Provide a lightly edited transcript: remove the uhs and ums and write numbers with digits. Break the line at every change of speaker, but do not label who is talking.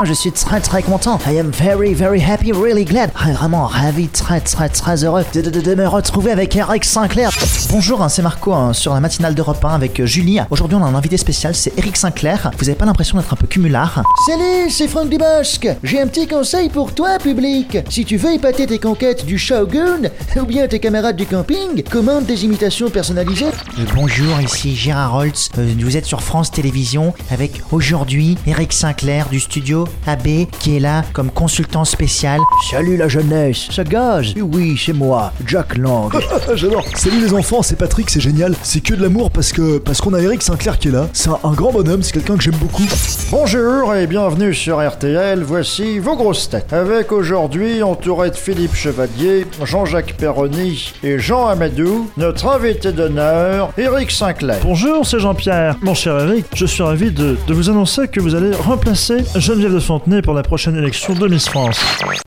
Je suis très content. I am very happy, really glad. Vraiment ravi, très heureux de me retrouver avec Eric Sinclair. Bonjour, c'est Marco sur la matinale d'Europe 1 avec Julie. Aujourd'hui, on a un invité spécial, c'est Eric Sinclair. Vous avez pas l'impression d'être un peu cumulard?
Salut, c'est Franck Dubosc. J'ai un petit conseil pour toi, public. Si tu veux épater tes conquêtes du Shogun ou bien tes camarades du camping, commande des imitations personnalisées.
Bonjour, ici Gérard Holtz. Vous êtes sur France Télévisions avec aujourd'hui Eric Sinclair du studio AB qui est là comme consultant spécial.
Salut la jeunesse, ça gaz. Oui, c'est moi, Jack Lang.
J'adore. Salut les enfants, c'est Patrick, c'est génial. C'est que de l'amour parce qu'on a Eric Sinclair qui est là. C'est un grand bonhomme, c'est quelqu'un que j'aime beaucoup.
Bonjour et bienvenue sur RTL, voici vos grosses têtes. Avec aujourd'hui, entouré de Philippe Chevalier, Jean-Jacques Perroni et Jean Amadou, notre invité d'honneur, Eric Sinclair.
Bonjour, c'est Jean-Pierre. Mon cher Eric, je suis ravi de vous annoncer que vous allez remplacer Geneviève de Fontenay pour la prochaine élection de Miss France.